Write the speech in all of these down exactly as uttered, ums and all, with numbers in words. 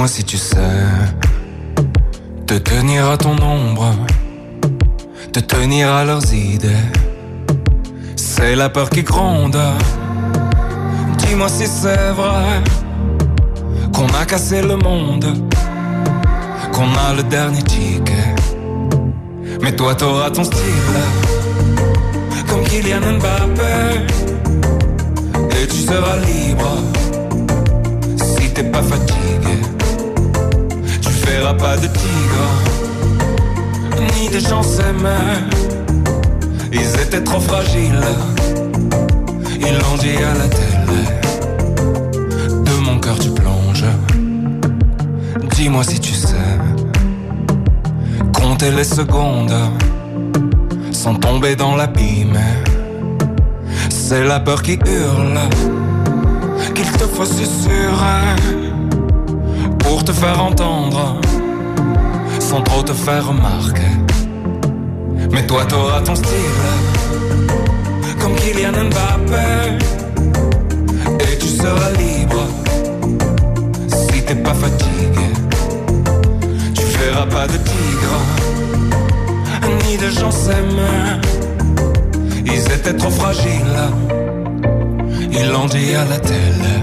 Dis-moi si tu sais te tenir à ton ombre, te tenir à leurs idées. C'est la peur qui gronde. Dis-moi si c'est vrai qu'on a cassé le monde, qu'on a le dernier ticket. Mais toi t'auras ton style, comme Kylian Mbappé, et tu seras libre si t'es pas fatigué. Tu feras pas de tigre, ni de gens s'aimer. Ils étaient trop fragiles, ils l'ont dit à la télé. De mon cœur tu plonges. Dis-moi si tu sais compter les secondes sans tomber dans l'abîme. C'est la peur qui hurle qu'il te faut susurrer pour te faire entendre sans trop te faire remarquer. Mais toi t'auras ton style, comme Kylian Mbappé, et tu seras libre si t'es pas fatigué. Tu feras pas de tigre, ni de gens s'aimer. Ils étaient trop fragiles, ils l'ont dit à la télé.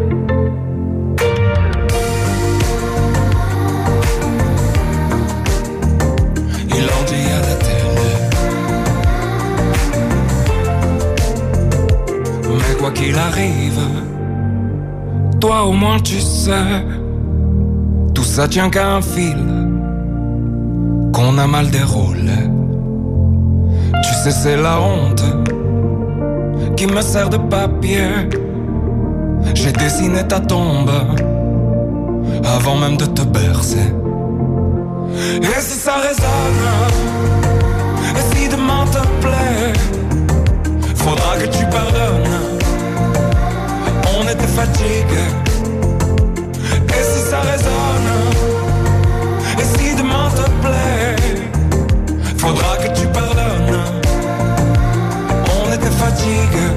Ils l'ont dit à la télé. Mais quoi qu'il arrive, toi au moins tu sais, tout ça tient qu'à un fil qu'on a mal déroulé. Tu sais c'est la honte qui me sert de papier. J'ai dessiné ta tombe avant même de te bercer. Et si ça résonne, et si demain te plaît, faudra que tu pardonnes. On était fatigués. Et si ça résonne, et si demain te plaît, faudra que tu pardonnes. On était fatigués.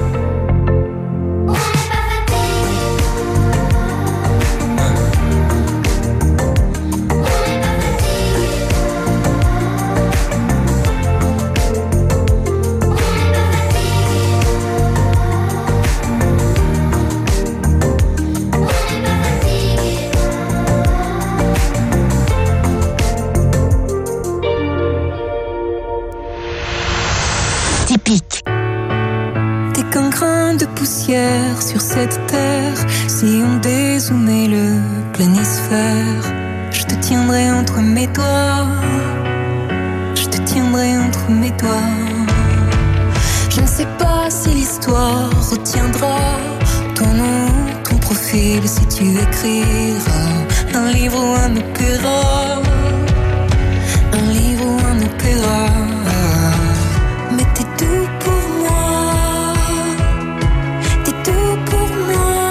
T'es qu'un grain de poussière sur cette terre. Si on dézoomait le planisphère, je te tiendrai entre mes doigts. Je te tiendrai entre mes doigts. Je ne sais pas si l'histoire retiendra ton nom, ton profil, si tu écriras un livre ou un opéra. Un livre ou un opéra. Mais t'es tout pour moi, t'es tout pour moi,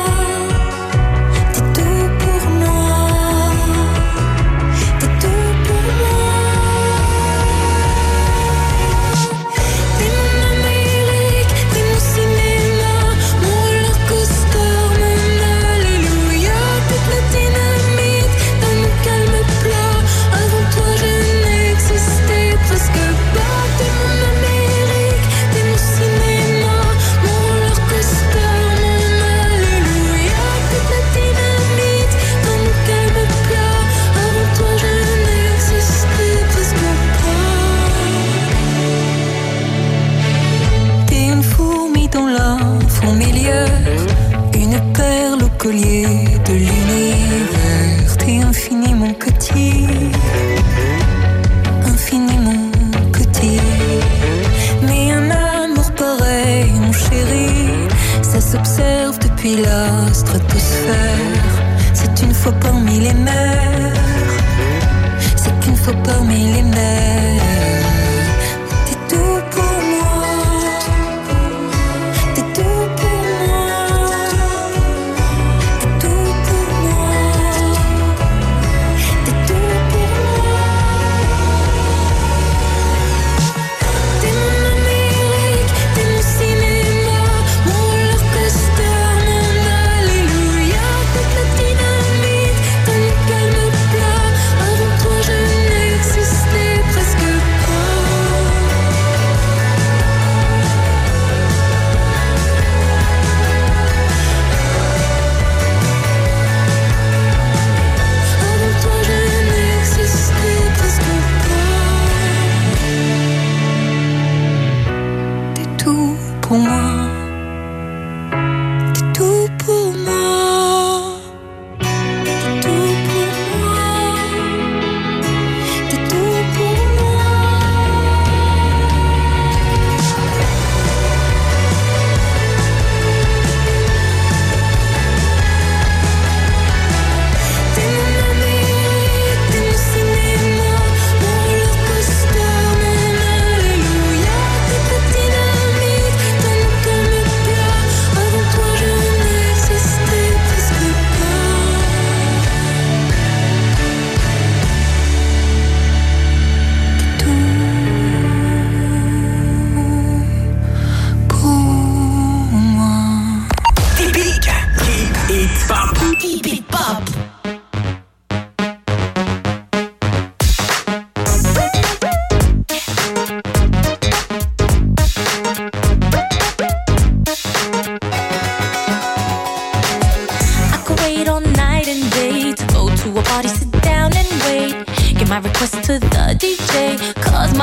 t'es tout pour moi, t'es tout pour moi. T'es mon Amérique, t'es mon cinéma, mon roller coaster, mon alléluia. Toute la dynamite dans mon calme plat. Avant toi je n'existais presque pas. T'es mon Amérique, t'es mon cinéma, mon roller coaster, mon alléluia. Toute la dynamite dans mon calme plat. Avant toi je n'existais presque pas. T'es une fourmi dans la fourmilière, une perle au collier de l'univers. T'es infiniment petit, infiniment petit. Mais un amour pareil, mon chéri, ça s'observe depuis la stratosphère. C'est une fois parmi les mers, c'est qu'une fois parmi les mers. T'es tout pour moi, t'es tout pour moi, t'es tout pour moi, t'es tout pour moi. T'es mon Amérique, t'es mon cinéma, mon roller coaster, mon alléluia. Toute la dynamite dans mon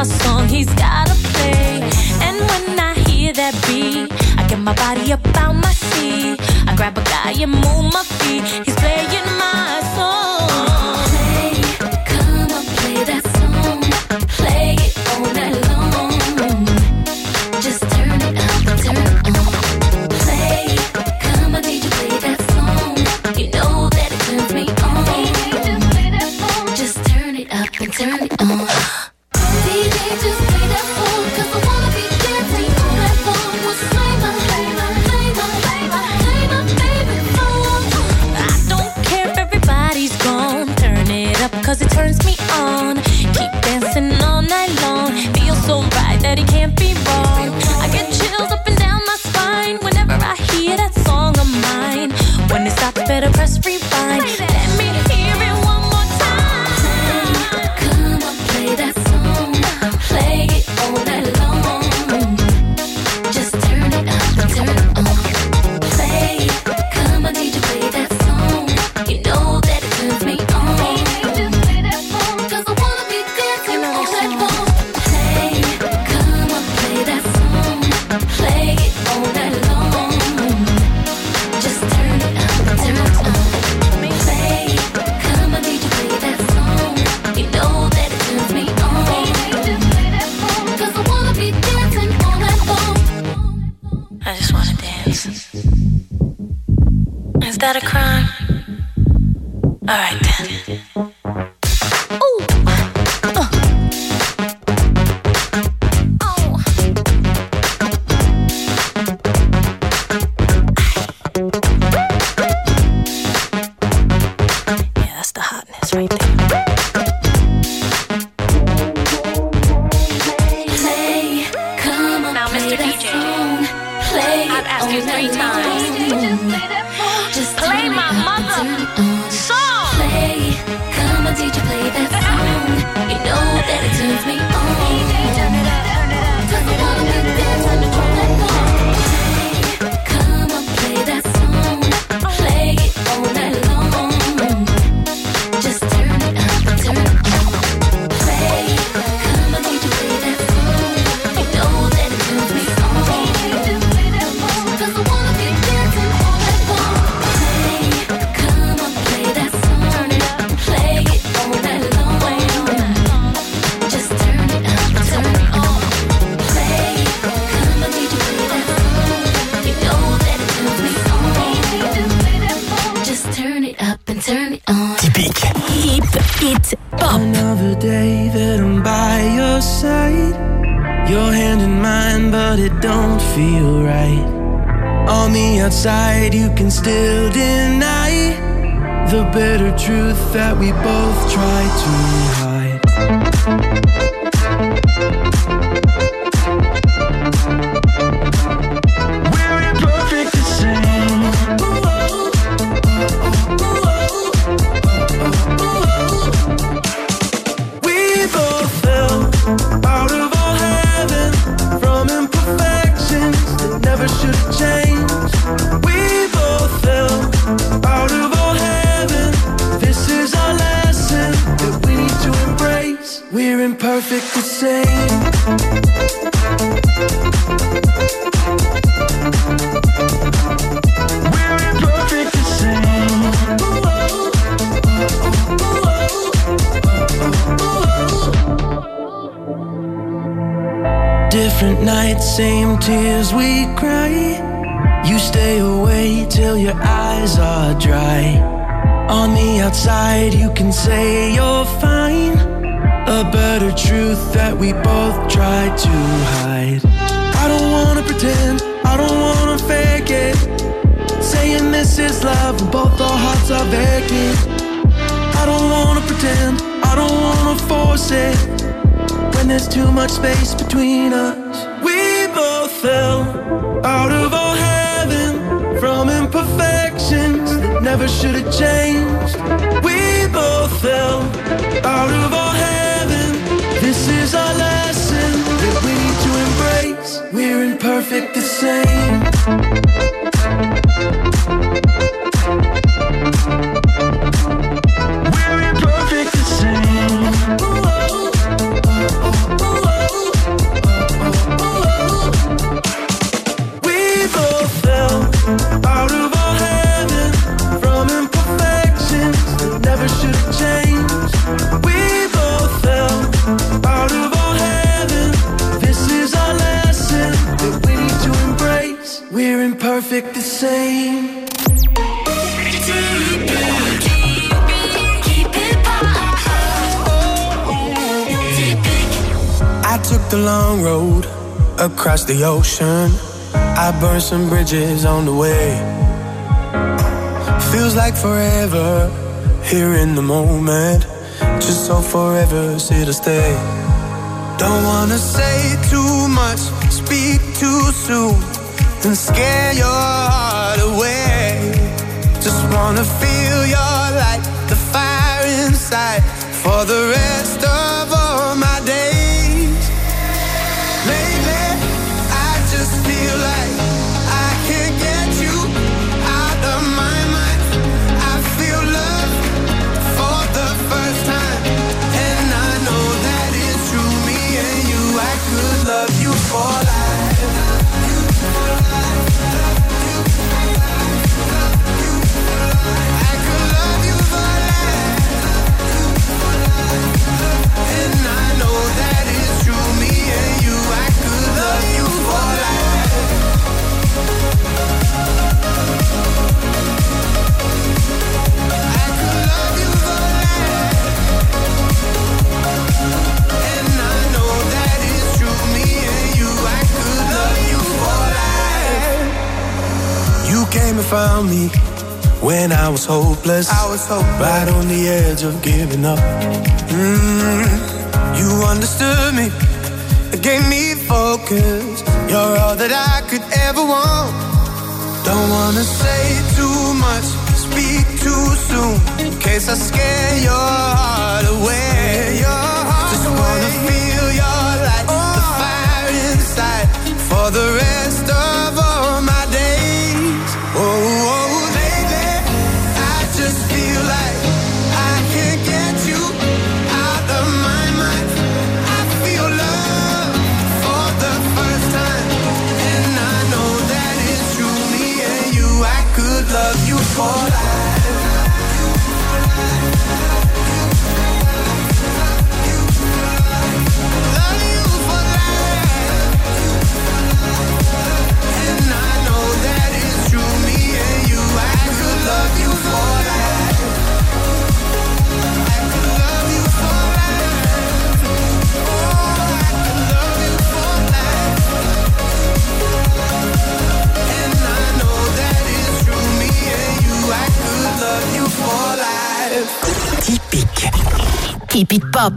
song he's gotta play. And when I hear that beat, I get my body up out my seat. I grab a guy and move my feet. He's playing my song. Play, come on, play that song. Play it all night long. Just turn it up and turn it on. Play, come on, D J, play that song. You know that it turns me on. Just turn it up and turn it on. D J, just play that song, 'cause I wanna be dancing all night long. Well, play my, play my, play my, play my, play my favorite song. I don't care if everybody's gone. Turn it up 'cause it turns me on. Keep dancing all night long. Feels so right that it can't be wrong. I get chills up and down my spine whenever I hear that song of mine. When it stops, better press rewind. Let me hear it one more time. Come on, play that song. Play it all night long. Just turn it up and turn it on. Play, come on, D J, play that song. You know that it turns me on. Cause I wanna be dancing all night long. Play, come on, play that song. Play it all night long. Just turn it up and turn it on. Play, come on, D J, play that song. You know that it turns me on. Cause I wanna be dancing all night long. I just wanna dance. Is that a crime? Alright then. Ooh. Uh. Oh. Yeah, that's the hotness right there. Play, come on, Now, play Mister that D J, song. Play I've asked you all three night times. long. Just Play turn my it up mother and turn it on. song. Play, come on, D J, play that song. You know that it turns me on. Turn it up, turn it up, Cause I wanna be dancing all night long. Play, come on, play that song. Play it all night long. Just turn it up and turn it on. Play, come on, D J, play that song. You know that it turns me on. Cause I wanna be dancing all night long. Play, come on, play that song. Play it all night long. Just turn it up and turn it on. Play, come on, D J, play that song. You know that it turns me on. Just turn it up and turn it on. Typique. Hip Hit Pop. Another day that I'm by your side. Your hand in mine, but it don't feel right. On the outside, you can still deny the bitter truth that we both try to hide. We're imperfect the same. We both fell out of our heaven from imperfections that never should have changed. We both fell out of our heaven. This is our lesson that we need to embrace. We're imperfect the same. We're imperfect the same. Different nights, same tears we cry. You stay away till your eyes are dry. On the outside you can say you're fine. A better truth that we both try to hide. I don't wanna pretend, I don't wanna fake it. Saying this is love when both our hearts are vacant. I don't wanna pretend, I don't wanna force it. When there's too much space between us. We both fell out of our heaven from imperfections that never should have changed. We both fell out of our heaven. This is our lesson that we need to embrace. We're imperfect the same. We're imperfect the same. perfect the same. I took the long road across the ocean. I burned some bridges on the way. Feels like forever here in the moment. Just so forever's here to stay. Don't wanna say too much, speak too soon, and scare your heart away. Just wanna feel your light, the fire inside, for the rest of all my days. Lately, I just feel like I can't get you out of my mind. I feel love for the first time, and I know that it's true. Me and you, I could love you for life. I could love you for life. And I know that it's true. Me and you, I could love you for life. I could love you for life. And I know that it's true. Me and you, I could love you for life. You came and found me when I was hopeless. I was hopeless. Right on the edge of giving up. Mm, you understood me, it gave me focus. You're all that I could ever want. Don't wanna say too much, speak too soon, in case I scare your heart away. Your heart Just away. Wanna feel your light, oh. The fire inside, for the rest of all my days. Oh, oh, lately, I just feel like I can't get you out of my mind. I feel love for the first time, and I know that it's true. Me and you, I could love you for life. Love you for life. And I know that it's true. Me and you, I could love you for life. I could love you for life. Oh, I could love you for life. And I know that it's true. Me and you, I could love you for life. Typique. Keep it pop.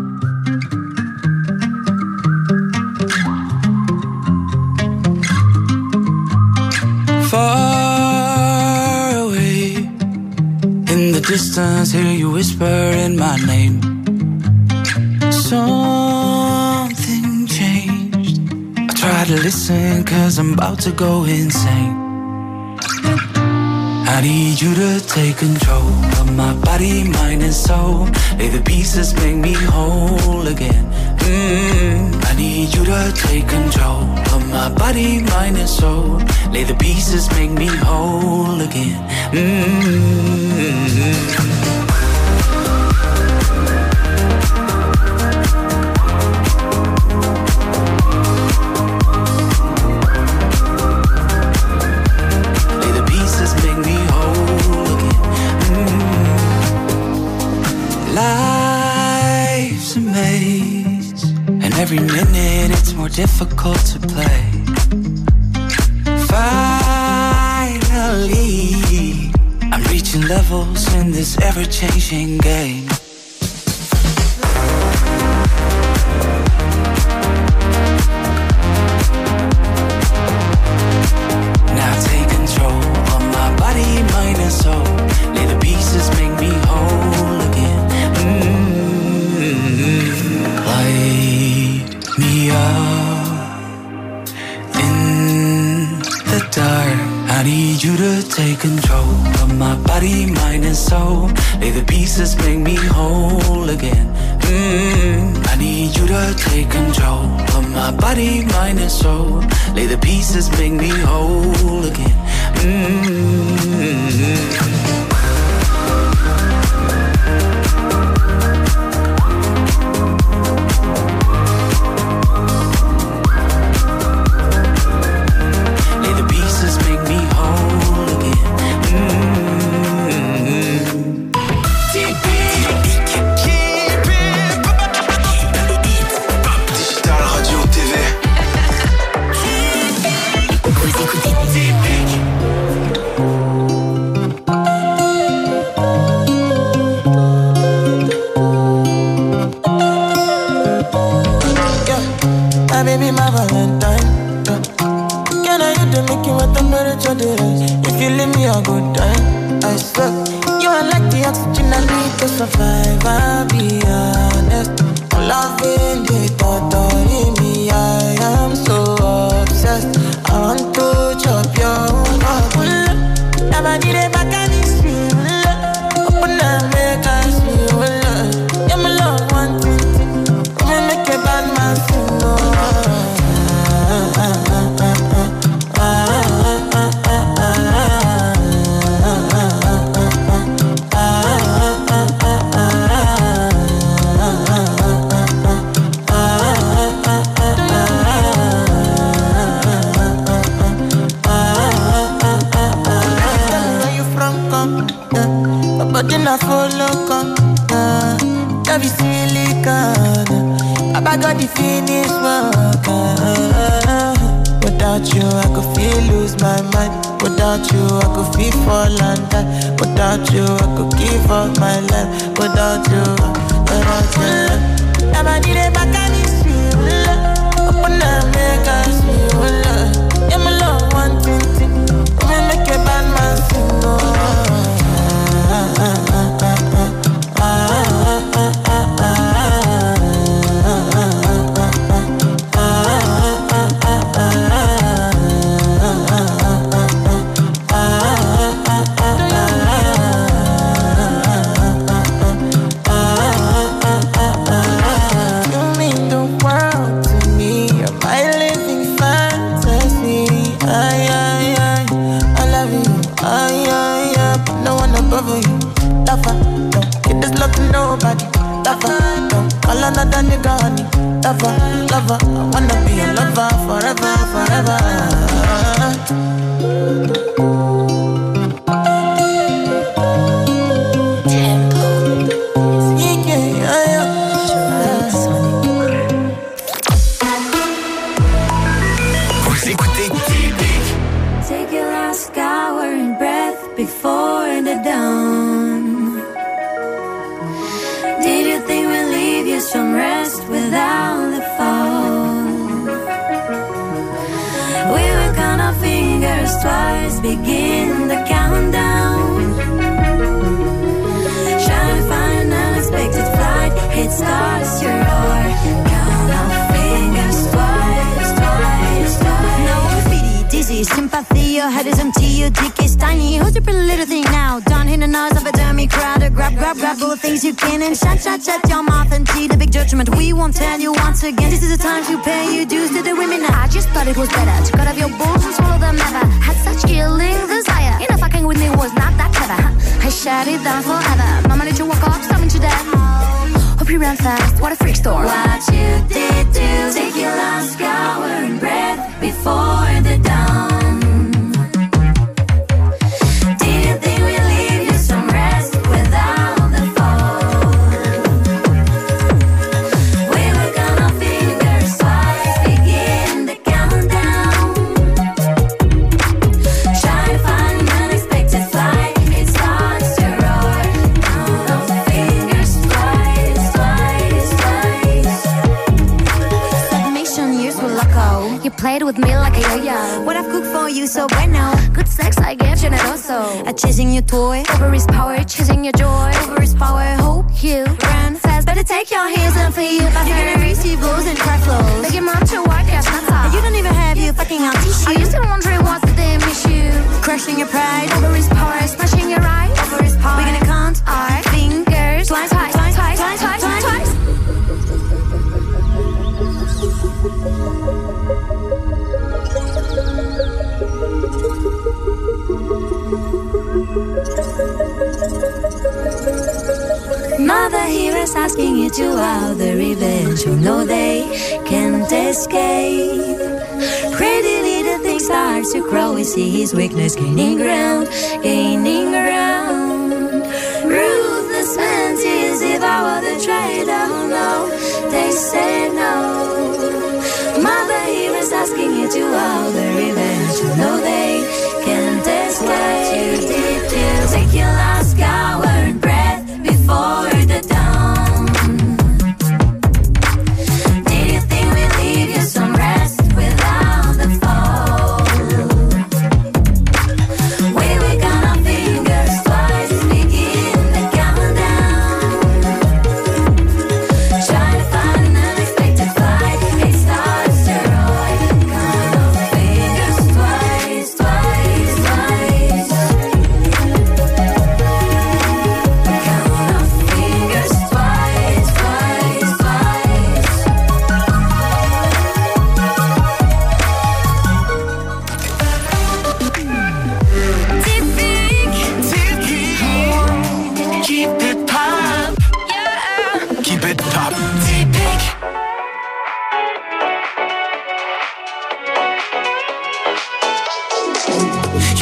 Far away in the distance, hear you whisper in my name. Something changed. I try to listen, cause I'm about to go insane. I need you to take control of my body, mind and soul. Lay the pieces, make me whole again. Mm, I need you to take control of my body, mind and soul. Lay the pieces, make me whole again. Mm-hmm. Life's a maze, and every minute it's more difficult to play. Finally, I'm reaching levels in this ever-changing game. Now take control of my body, mind and soul. Lay the pieces, make me whole again. Mm-hmm. Light me up in the dark. I need you to take control of my body, mind and soul. Lay the pieces, make me whole again. Mm-hmm. I need you to take control of my body, mind and soul. Lay the pieces, make me whole again. Mm-hmm. Lay the pieces, make me baby, my Valentine. Can I you to make you what temperature there? If you leave me a good time, I swear. You are like the oxygen I need to survive, I'll be honest. I'm loving the thought of me, I am so obsessed. I want to chop your heart. Never did it back and it's real. Open up, make us feel. Yeah, my love, one thing. Come and make a bad man feel. But then I follow come, uh, love is silicone. I got the finish work. Uh, without you, I could feel lose my mind. Without you, I could feel fall and die. Without you, I could give up my life. Without you, without you, never did it back and it's real. Open up, make us feel. Yeah, my love, one thing, come and make a bad man feel. Nobody, lover, don't call another nigga honey. Lover, lover, I wanna be a lover forever, forever. Vous écoutez Typique. Take your last scouring breath before the dawn. Did you think we'll leave you some rest without the phone? We will count our fingers twice, begin the countdown. Try to find an unexpected flight, it starts to roar. Count our fingers twice, twice, twice. No graffiti, dizzy, sympathy, your head is empty, your dick is tiny. Who's your pretty little thing now? Down in the nose of a dummy crowd. Grab, grab, grab all the things you can and shut, shut, shut your mouth and see the big judgment. We won't tell you once again. This is the time to pay your dues to the women. I just thought it was better to cut off your balls and swallow them never. Had such killing desire. You know, fucking with me was not that clever. I shut it down forever. Mama, did you walk off, starving to death? Hope you ran fast. What a freak storm. What you did to take your last scouring breath before the dawn. Played with me like a yo-yo. What I've cooked for you so bueno. Good sex I get generoso. At chasing your toy, over his power, chasing your joy, over his power. Hope you run fast. Better take your heels and flee you faster. You're gonna receive blows and cry flows. Beg your mom to work out, that's all. You don't even have you fucking on tissue. Are you still wondering what's the damn issue? Crushing your pride, over his power, smashing your right, over his power. We're gonna count our fingers twice, twice, twice, twice, twice, twice, twice, twice. Mother here is asking you to out the revenge. You know they can't escape. Pretty little things start to grow. We see his weakness gaining ground, gaining ground. Ruthless mentees devour the traitor. Oh no, they say no. Mother here is asking you to out the revenge. You know they can't escape. You did you take your last coward breath before the dawn? Did you think we'd leave you some rest?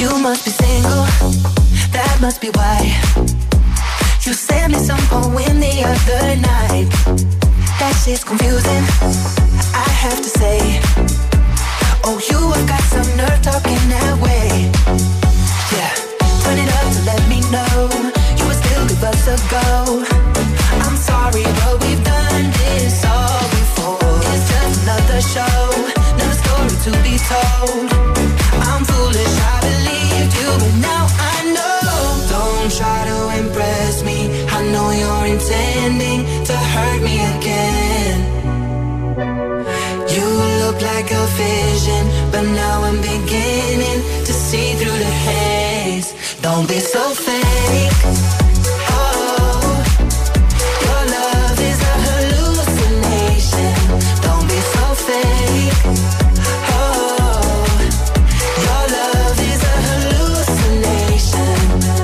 You must be single, that must be why you sent me some poem the other night. That shit's confusing, I have to say. Oh, you have got some nerve talking that way. Yeah, turn it up to let me know you would still give us a go. I'm sorry, but we've done this all before. It's just another show, another story to be told. I'm foolish, I believed you, but now I know. Don't try to impress me, I know you're intending to hurt me again. You look like a vision, but now I'm beginning to see through the haze. Don't be so fake. Oh, your love is a hallucination. Don't be so fake. Oh, your love is a hallucination.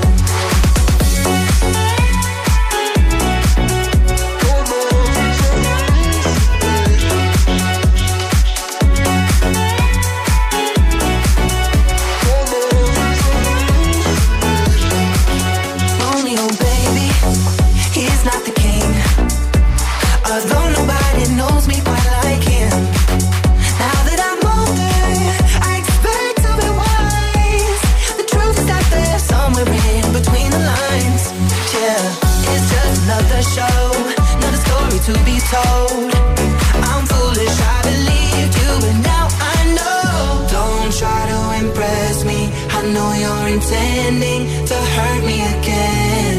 Romeo, baby, he's not the king. Although nobody knows me quite like him. Now that I'm older, I expect to be wise. The truth is out there somewhere in between the lines. Yeah, it's just another show, another story to be told. I'm foolish, I believed you, but now I know. Don't try to impress me, I know you're intending to hurt me again.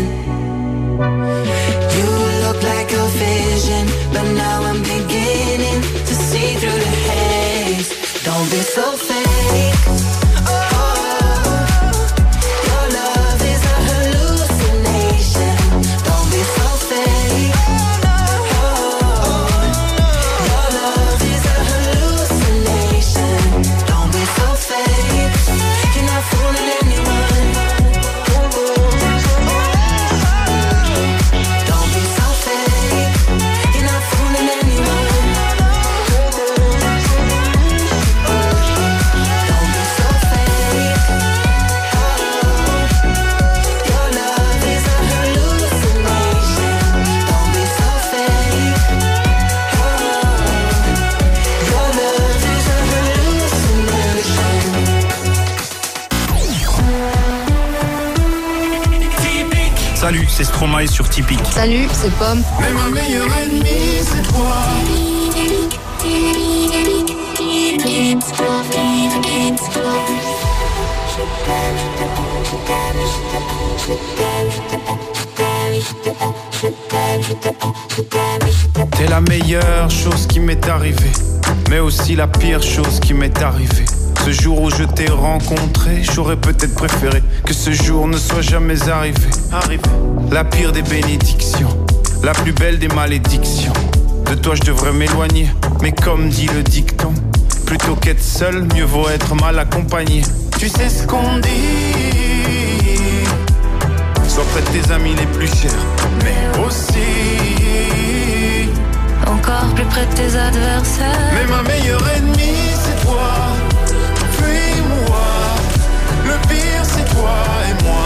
You look like a vision, but now I'm beginning to see through the haze. Don't be so fake. Oh, your love is a hallucination. Don't be so fake. Oh, your love is a hallucination. Don't be so fake. You're not fooling anyone. Don't be so fake. You're not fooling anyone. Don't be so fake. Oh, your love is a hallucination. Don't be so fake. Oh, your love is a hallucination. Salut, c'est Stromae sur Typique. Salut, c'est Pomme. Mais ma meilleure ennemie, c'est toi. T'es la meilleure chose qui m'est arrivée, mais aussi la pire chose qui m'est arrivée. Ce jour où je t'ai rencontré, j'aurais peut-être préféré que ce jour ne soit jamais arrivé. Arrivé. La pire des bénédictions, la plus belle des malédictions. De toi je devrais m'éloigner, mais comme dit le dicton, plutôt qu'être seul, mieux vaut être mal accompagné. Tu sais ce qu'on dit, sois près de tes amis les plus chers, mais aussi Encore plus près de tes adversaires. mais ma meilleure ennemie c'est toi. Fuis-moi, le pire c'est toi et moi.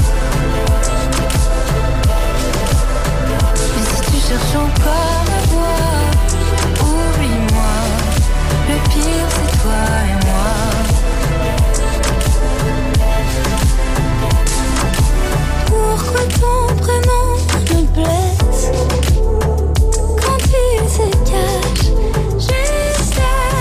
Mais si tu cherches encore à voir, oublie-moi. Le pire c'est toi et moi. Pourquoi ton prénom me blesse quand il se cache juste à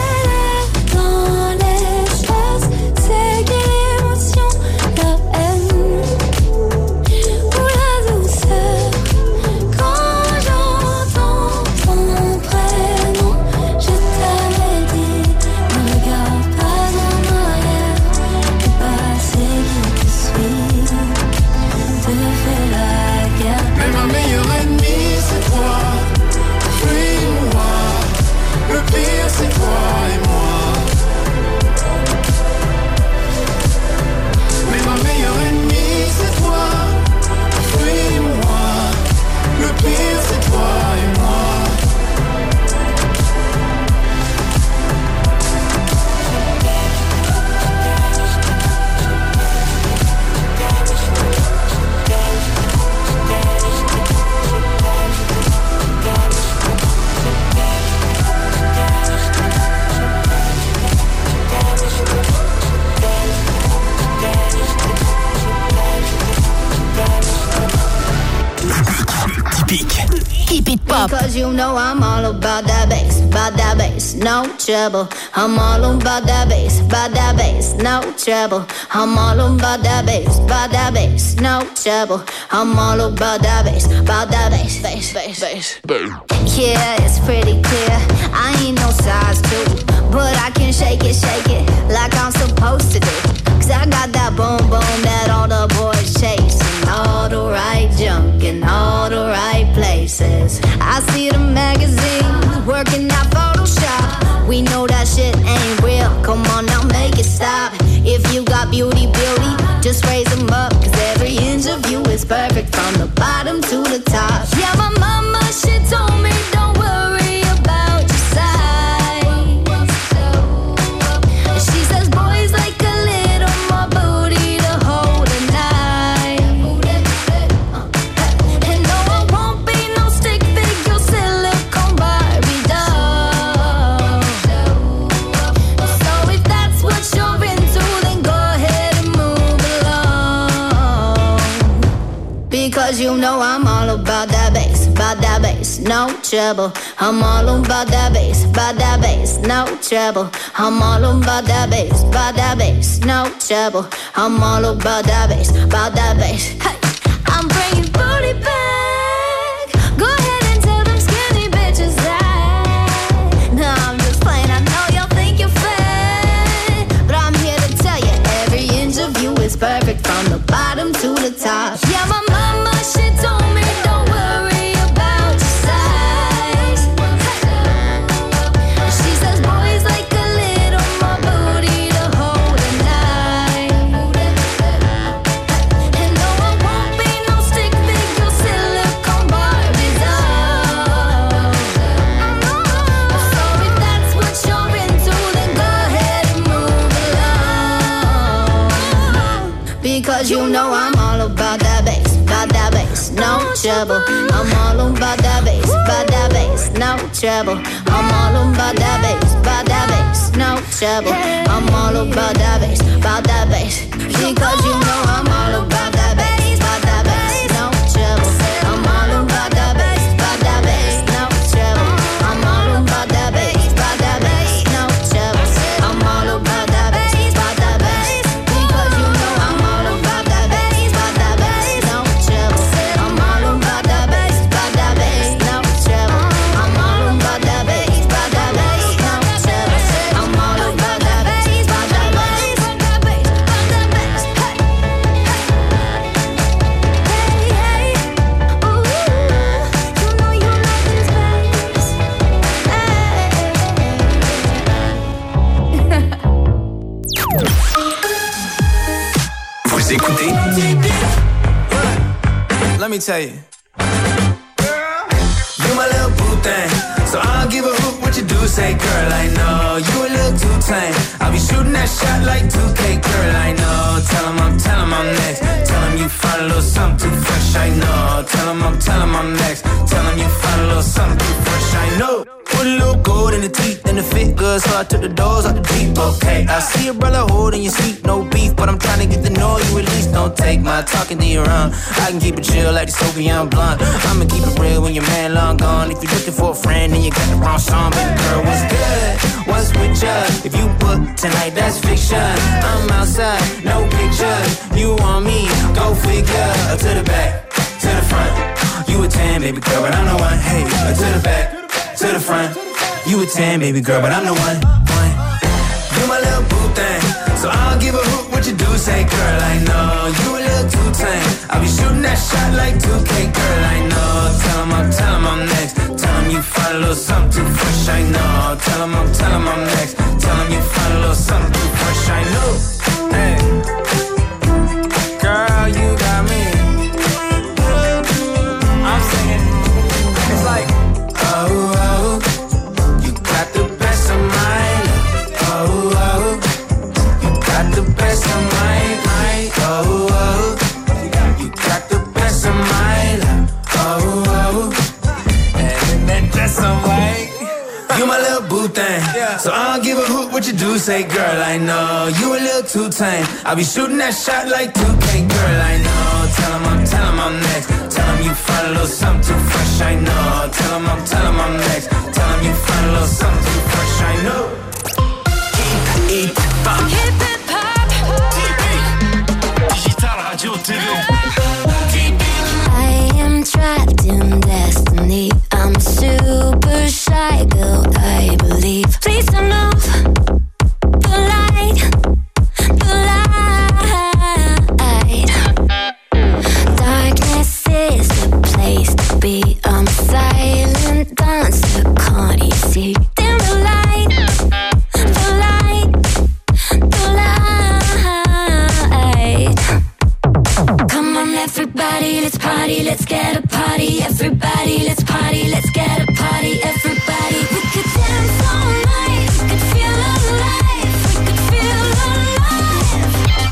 Pop. Because you know I'm all about that bass, about that bass, no trouble. I'm all about that bass, about that bass, no trouble. I'm all about that bass, about that bass, no trouble. I'm all about that bass, about that bass, bass, bass, bass. Yeah, it's pretty clear. I ain't no size two, but I can shake it, shake it like I'm supposed to do. Cause I got that boom boom that all the boys chasing, all the right junk in all the right places. I see the magazines working out Photoshop. We know that shit ain't real. Come on now, make it stop. If you got beauty, beauty, just raise them up. Cause every inch of you is perfect from the bottom to the top. Yeah, my mama, she told me don't worry about your size. She says boys like a little more booty to hold a knife. And no, I won't be no stick figure silicone Barbie doll. So if that's what you're into, then go ahead and move along. Because you know I'm all about that bass, about that bass, no trouble. I'm all about that bass, about that bass, no trouble. I'm all about that bass, about that bass, no trouble. I'm all about that bass, about that bass. Hey, I'm bringing booty back. Go ahead and tell them skinny bitches that. No, I'm just playing. I know y'all think you're fat, but I'm here to tell you every inch of you is perfect from the bottom to the top. Yeah, my mama, she told me don't worry about your size. She says boys like a little more booty to hold a knife. And no, I won't be no stick figure silicone Barbie doll. So if that's what you're into, then go ahead and move along. Because you know I'm all about that bass, about that bass, no trouble. I'm all about that bass, about that bass, no trouble. I'm all about that bass, about that bass, no trouble. I'm all about that bass, about that bass. Because you know I'm all about that bass, about that bass, no trouble. I'm all about that bass, about that bass, no trouble. I'm all about that bass, about that bass, no trouble. I'm all about that bass, about that bass. Because you know I'm all about that bass, about that bass, no trouble. I'm all about that bass, about that bass, no trouble. I'm all about that bass, about that bass, no trouble. I'm all about that bass, about that bass, about that bass, about that bass. Hey, hey, hey, ooh, you know you like this bass. Vous écoutez Let me tell you, you my little boo thing, so I don't give a hoot what you do. Say, girl, I know you a little too tame. I'll be shooting that shot like two K, girl, I know. Tell him I'm, tell him I'm next. Tell him you find a little something too fresh, I know. Tell him I'm, tell him I'm next. Tell him you find a little something too fresh, I know. Put a little gold in the teeth and the fit good, so I took the doors out the Jeep, okay. I see a brother holding your seat, no beef, but I'm trying to get to know you at least. Don't take my talking to your own. I can keep it chill like the Soviet blunt. I'ma keep it real when your man long gone. If you're looking for a friend and you got the wrong song, baby girl, what's good? What's with ya? If you book tonight, that's fiction. I'm outside, no pictures. You want me, go figure. To the back, to the front. You a ten, baby girl, but I'm the one. Hey, to the back, to the front. You a ten, baby girl, but I'm the one. one. You my little boo thing, so I don't give a hoot what you do. Say, girl, I know you a little too tame. I'll be shooting that shot like two K, girl, I know. Tell him I'm, tell him I'm next. Tell him you find a little something too fresh, I know. Tell him I'm, tell him I'm next. Tell him you find a little something too fresh, I know. Hey, girl, you got me. I'm singing. It's like, oh, oh, you got the best of mine. Oh, oh, you got the best of mine. Oh, oh, you got the best of mine. Oh, oh, and that dress I'm like, you my little boo thing. So I don't give a hoot what you do. Say, girl, I know you a little too tame. I'll be shooting that shot like two K, girl, I know. tell him I'm, tell him I'm next. Tell him you find a little something too fresh, I know. Tell him I'm, tell him I'm next. Tell him you find a little something too fresh, I know. Keep it pop. Keep it pop. Digital Radio T V. I am trapped in destiny. I'm a super shy girl, I believe. Please turn off the light, the light. Darkness is the place to be. I'm a silent dancer, can't you see? Dim the light, the light, the light. Come on everybody, let's party, let's get a party. Everybody, let's party, let's get a party. Everybody, we could dance all night. We could feel alive, we could feel alive.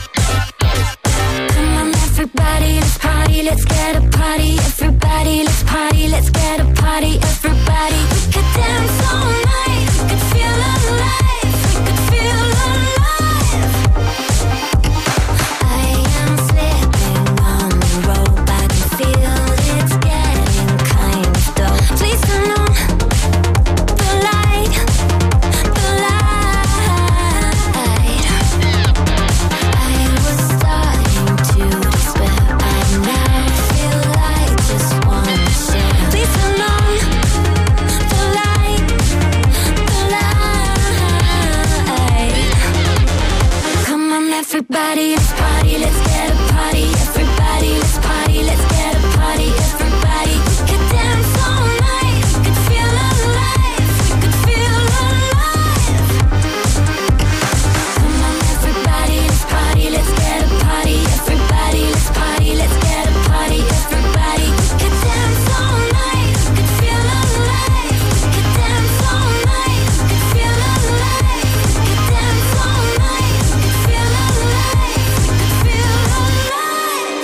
Come on everybody, let's party, let's get a party. Everybody, let's party, let's get a party. Everybody, we could dance all night. We could feel alive, we could feel alive. I am slipping on the rope, I can feel it's getting kind of dull. Please turn on the light, the light. I was starting to despair, I now feel like just wanna share. Please turn on the light, the light. Come on everybody, let's party, let's get a party. Everybody, let's party, let's get a party. Everybody, we could dance all night. We could feel alive, we could feel alive. Come on everybody, let's party, let's get a party. Everybody, let's party, let's get a party. Everybody, we could dance all night. We could feel alive, we could dance all night. We could feel alive, we could dance all night. We could feel alive, we could feel alive.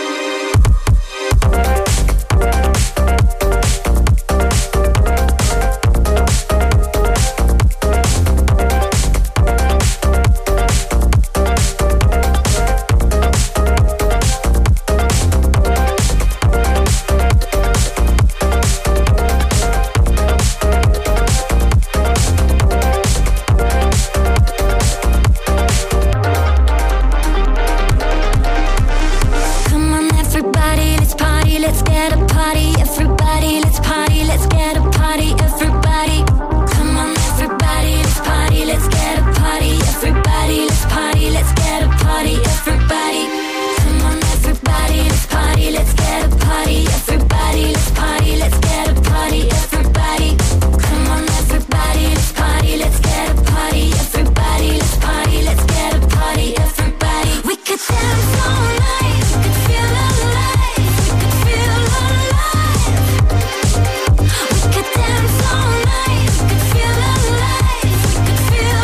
Come on everybody, let's party, let's get a party. Everybody, let's party, let's get a party. Everybody, come on everybody, let's party, let's get a party. Everybody, let's party, let's get a party. Everybody, come on everybody, let's party, let's get a party. Everybody, let's party, let's get a party. Everybody, come on everybody, let's party, let's get a party. Everybody, let's party, let's get a party. Everybody, we could dance all night. We could feel alive, we could feel alive. We could dance all night. We could feel alive, we could feel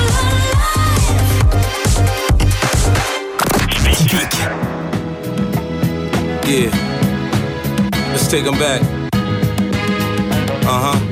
alive. Yeah, let's take them back. Uh-huh.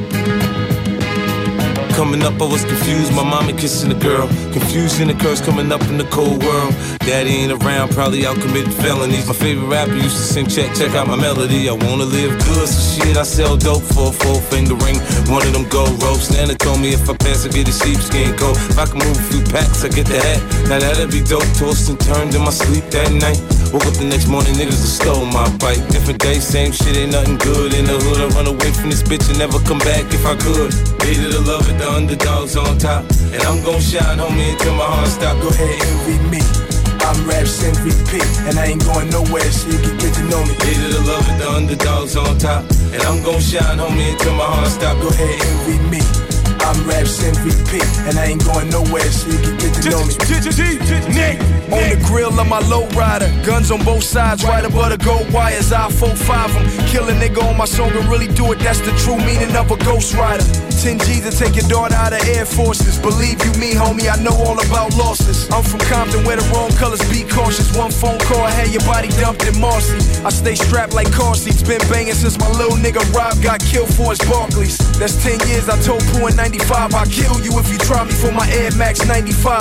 Coming up, I was confused. My mama kissing a girl. Confusion occurs coming up in the cold world. Daddy ain't around, probably out committing felonies. My favorite rapper used to sing, check, check out my melody. I wanna live good, so shit, I sell dope for a four finger ring. One of them gold ropes. Nana told me if I pass, I get a sheepskin coat. If I can move a few packs, I get the hat. Now that'd be dope. Tossed and turned in my sleep that night. Woke up the next morning, niggas have stole my bike. Different day, same shit, ain't nothing good. In the hood, I run away from this bitch and never come back if I could. Hated to love it, the underdogs on top. And I'm gon' shine, homie, until my heart stop. Go ahead, envy me. I'm Raps M V P, and I ain't going nowhere, so you can get to know me. Hated to love it, the underdogs on top. And I'm gon' shine, homie, until my heart stop. Go ahead, envy me. I'm Raps M V P, and I ain't going nowhere, so you can get to know me. Nick, on the grill of my lowrider, guns on both sides, right above the gold wires. I four five them, kill a nigga on my song and really do it. That's the true meaning of a ghost rider. ten G's to take your daughter out of Air Forces. Believe you me, homie, I know all about losses. I'm from Compton where the wrong colors be cautious. One phone call, had your body dumped in Marcy. I stay strapped like car seats, been banging since my little nigga Rob got killed for his Barclays. That's ten years, I told Pooh in ninety-five, I'll kill you if you try me for my Air Max ninety-fives.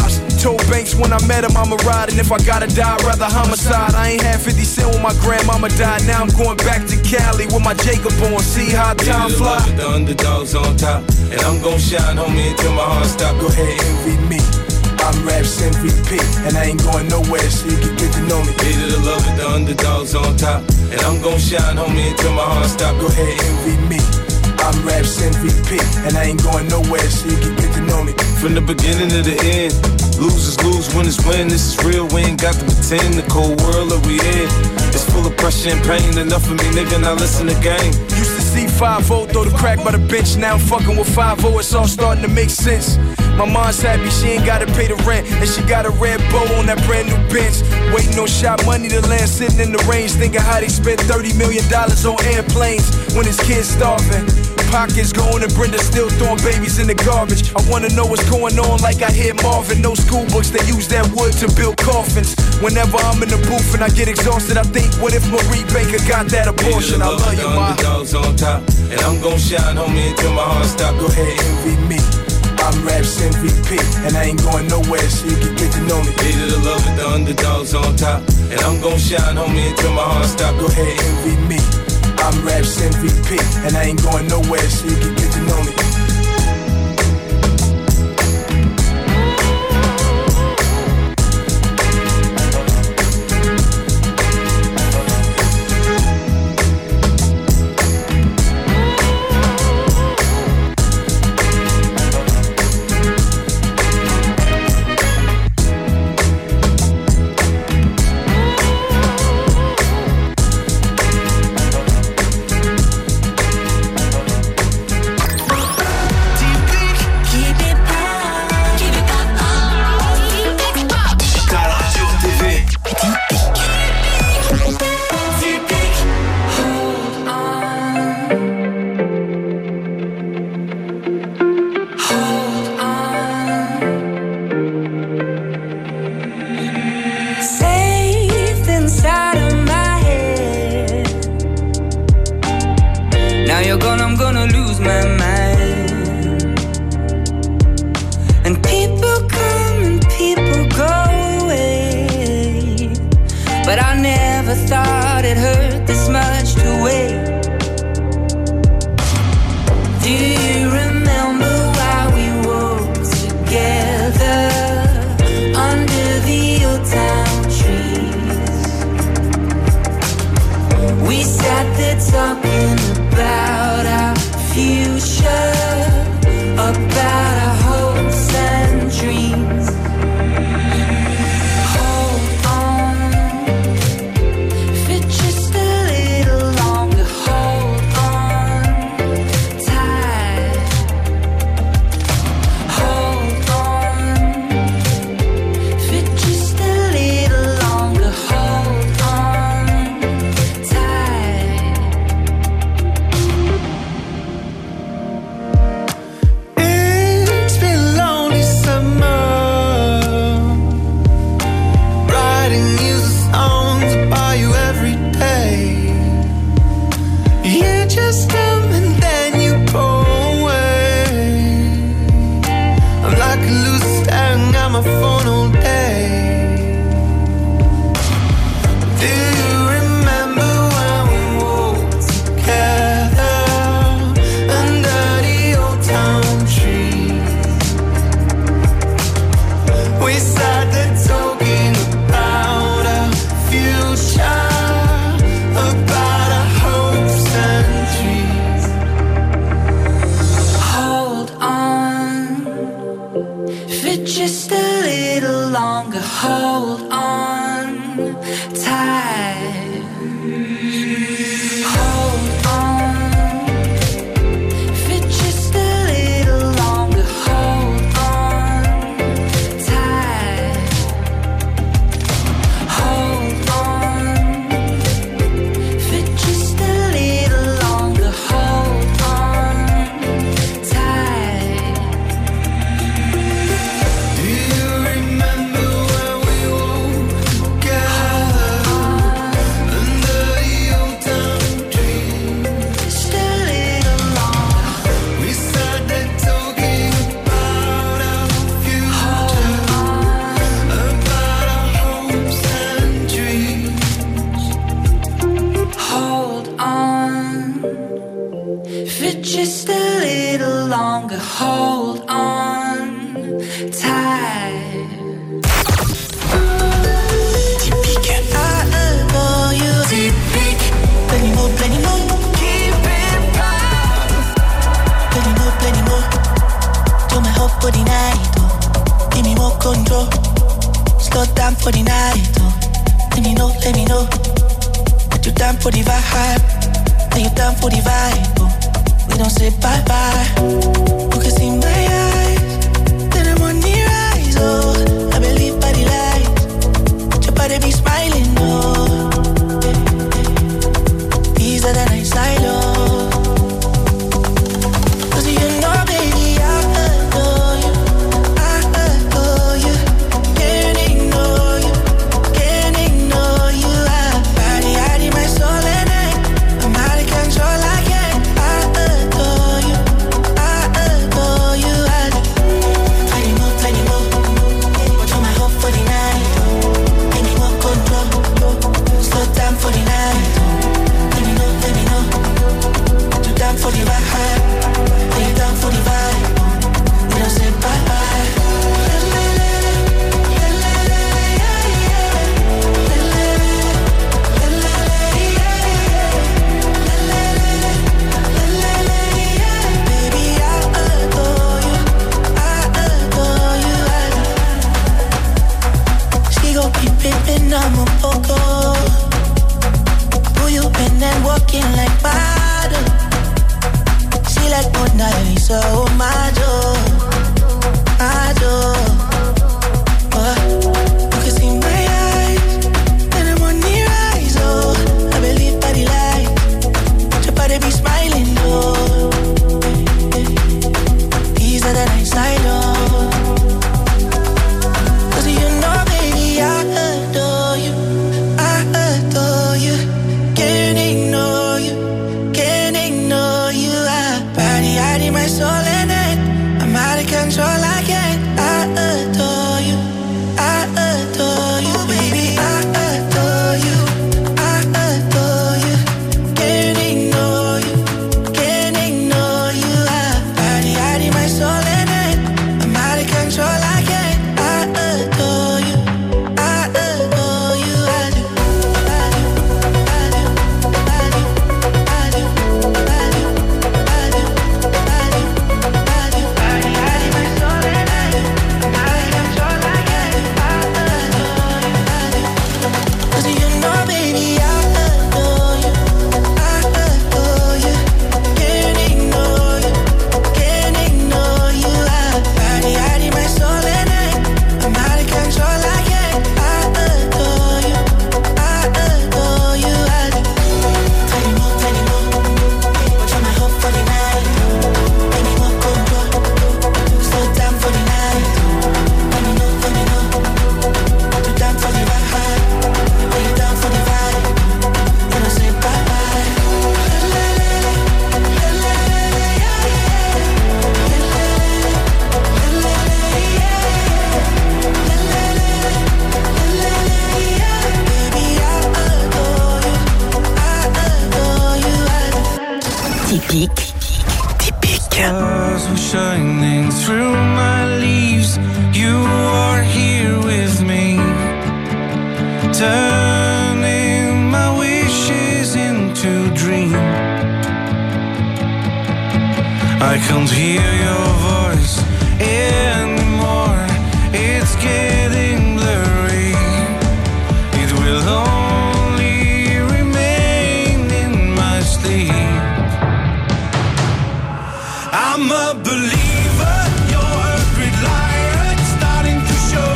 told Banks when I met him I'ma ride, and if I gotta die, I'd rather homicide. I ain't had fifty cent when my grandmama died. Now I'm going back to Cali with my Jacob on. See how time fly. The underdogs on top, and I'm gon' shine, homie, until my heart stop. Go ahead, envy me. I'm Raps M V P, and I ain't going nowhere, so you can get to know me. Hated to love it, the underdogs on top, and I'm gon' shine, homie, until my heart stop. Go ahead, envy me. I'm Raps M V P, and I ain't going nowhere, so you can get to know me. From the beginning to the end, losers lose, winners win. This is real, we ain't got to pretend. The cold world that we in, it's full of pressure and pain. Enough of me, nigga, now listen to game. Used to see five oh throw the crack by the bench. Now I'm fucking with five oh, it's all starting to make sense. My mom's happy, she ain't gotta pay the rent, and she got a red bow on that brand new bench. Waiting on shot money to land, sitting in the range, thinking how they spent thirty million dollars on airplanes when his kids starving. Pockets going and Brenda still throwing babies in the garbage. I wanna know what's going on like I hear Marvin. No school books, they use that wood to build coffins. Whenever I'm in the booth and I get exhausted, I think, what if Marie Baker got that abortion? I love you, ma. Underdogs on top, and I'm gon' shine, homie, until my heart stop. Go ahead, envy me. I'm Raps M V P, and I ain't going nowhere, so you can get to know me. Hated to love it, the underdogs on top, and I'm gon' shine, homie, until my heart stop. Go ahead, envy me. I'm Raps M V P, and I ain't going nowhere, so you can get to know me. Typique. I adore you. Typique. Plenty more, plenty more. Keep it pop. Plenty more, plenty more. Do my whole for the night, oh. Give me more control. Slow down for the night, oh. Let me know, let me know. That you down for the vibe. That you down for the vibe, oh. We don't say bye-bye. You can see my eyes. Then I'm on the rise, oh. I believe by the light. Your body be smiling, oh. These are the nights I love. Cause you know, baby, I adore you. I adore you. Can't ignore you. Can't ignore you. I body, I need my soul and I. I'm out of control, I can't. I adore you. I adore you. I plenty more, plenty more. Watch on my hope for the night. Give me more control. Slow down for the night. Let me know, let me know. You down for the vibe. Are you down for the vibe? We don't say bye-bye. Baby, I adore you. I adore you. She gon' keep pimpin', I'm a poco. Who you been and walking like model? She like Mona Lisa, oh my joy, my joy. Oh, you can see my eyes, and I'm on the rise, oh. I believe by the light, your body be smiling, oh. These are the nights I love. Cause you know, baby, I adore you. I adore you. Can't ignore you. Can't ignore you. I body, I need my soul in it. I'm out of control, I can't. I adore you. I adore you, baby. I adore you. I adore you. Can't ignore you. Can't ignore you. I body, I need my soul in it. I'm out of control, I can't. I adore you. I adore you. I do. I do. I do. I do. I do. I do. I do. I do. I do. Body, I need my soul and I do. I'm out of control, I can't. I adore you. I do. Cause you know, baby, I adore you. I adore you. Can't ignore you. Can't ignore you. I body, I need my soul and I. I'm out of control, I can't. I adore you. I adore you. I do. Plenty more, plenty more. Watch on my hope for the night. Give me more control. Slow down for the night. Let me know, let me know. You down for the vibe? Are you down for the vibe? We don't say bye-bye. Baby, I adore you. I adore you. I do. Typique. Typique. Stars were shining through my leaves. You are here with me, turning my wishes into dreams. I can't hear your voice anymore. It's getting blurry. It will only remain in my sleep. I'm a believer, you're a great liar, it's starting to show.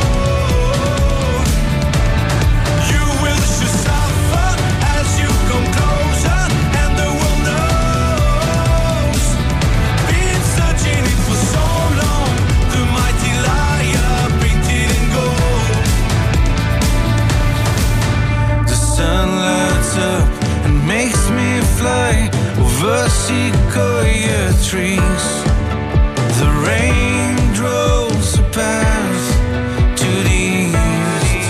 You will just suffer as you come closer, and the world knows. Been searching it for so long, the mighty liar painted in gold. The sun lights up and makes me fly over sequoia trees. The rain draws a path to the east.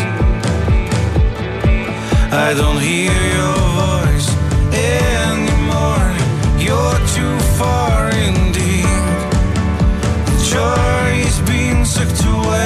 I don't hear your voice anymore. You're too far indeed. The joy is being sucked away.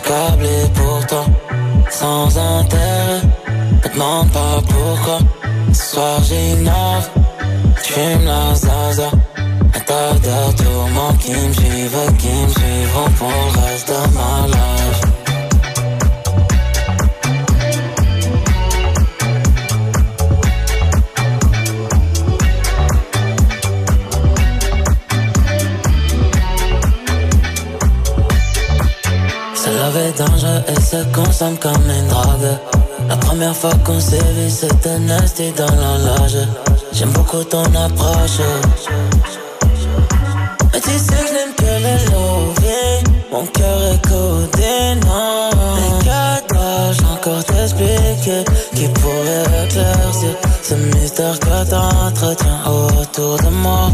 câblé pour toi, sans intérêt. Me demande pas pourquoi. Ce soir j'innove, j'fume la zaza. Un tas de tourments qui me suivent, qui me suivront pour le reste de ma life. C'est dangereux et se consomme comme une drogue. La première fois qu'on s'est vu c'était nasty dans l'horloge. J'aime beaucoup ton approche. Mais tu sais que je n'aime que les loving. Mon cœur est codé, non. Mais que dois-je encore t'expliquer qui pourrait éclaircir ce mystère que t'entretiens autour de moi?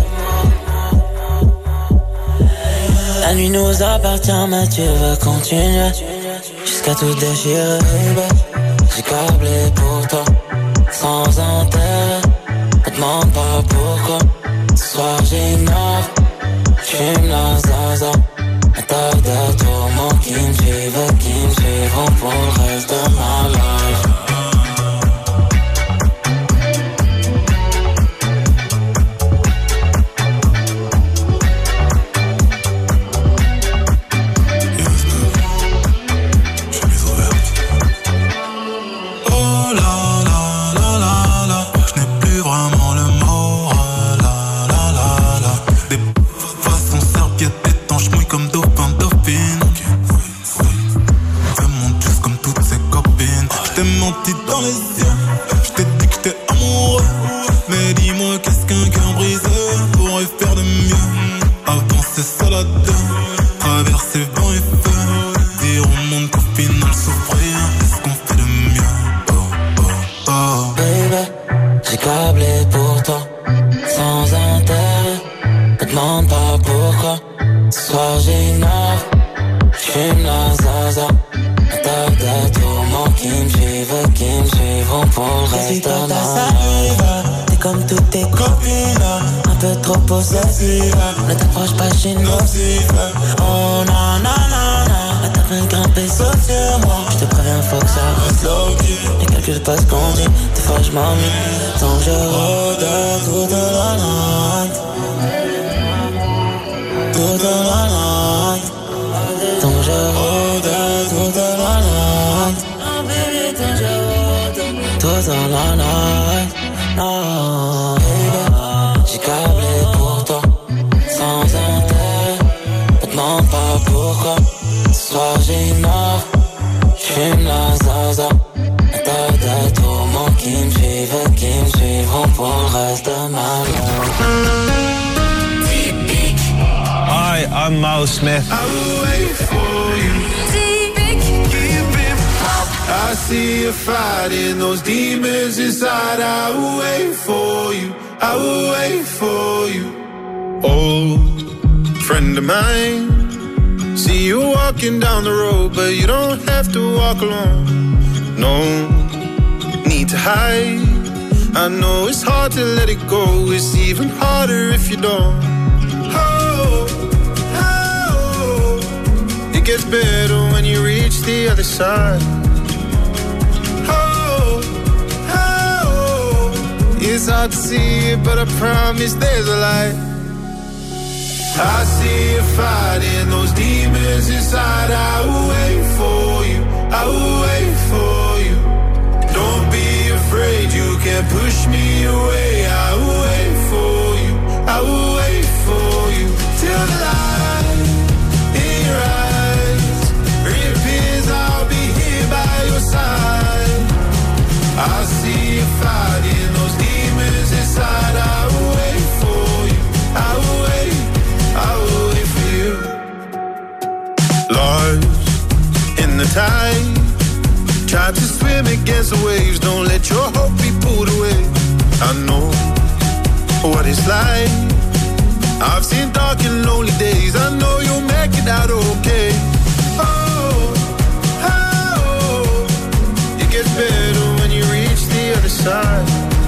La nuit nous appartient mais tu veux continuer jusqu'à tout déchirer, baby. J'ai câblé pour toi, sans intérêt. Me demande pas pourquoi. Ce soir j'innove, j'fume la zaza. Un tas de tourments qui me suivent, qui me suivront pour le reste de ma life. Dans les yeux, je t'ai dit que j'étais amoureux. Mais dis-moi qu'est-ce qu'un cœur brisé pourrait faire de mieux. Avancer seul à deux, traverser vent et feu. Dire au monde qu'au final souffrir, est-ce qu'on fait de mieux? Oh, oh, oh. Baby, j'ai câblé pour toi, sans intérêt. Me demande pas pourquoi. Ce soir j'innove, j'fume la zaza. Un tas de tourments qui me suivent, qui me suivront pour le reste de ma life. T'es comme toutes tes copines, un peu trop possessive. Ne t'approche pas, j'suis nocive. Oh non, non, non, non. La table grimper sauf sur moi. J'te préviens, faut que ça reste low-key. Les calculs pas ce qu'on dit, des fois j'm'ennuie. Tant que je rôde toute la night, toute la night. Tant que je rôde toute la night, oh baby, tant que je rôde toute la night, oh baby. J'ai câblé pour toi, sans intérêt. Me demande pas pourquoi. Ce soir j'innove, j'fume la zaza. Un tas de tourments qui me suivent, qui me suivront pour le reste de ma life. Hi, I'm Miles Smith. I will wait for you. I see you fighting those demons inside. I will wait for you. I will wait for you. Old friend of mine, see you walking down the road, but you don't have to walk alone. No need to hide. I know it's hard to let it go. It's even harder if you don't. It gets better when you reach the other side. Oh, oh, it's hard to see it, but I promise there's a light. I see you fighting those demons inside. I will wait for you, I will wait for you. Don't be afraid, you can't push me away. I will wait for you, I will wait for you. Till the light in your eyes reappears, I'll be here by your side. I see you fighting those demons inside. I will wait for you, I will wait, I will wait for you. Lost in the tide, try to swim against the waves. Don't let your hope be pulled away. I know what it's like. I've seen dark and lonely days. I know you'll make it out okay. Oh, oh, it gets better when you reach the other side.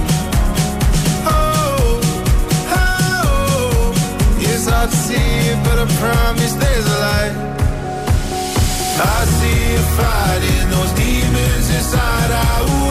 Oh, oh, it's hard to see it, but I promise there's a light. I see fighting those demons inside. I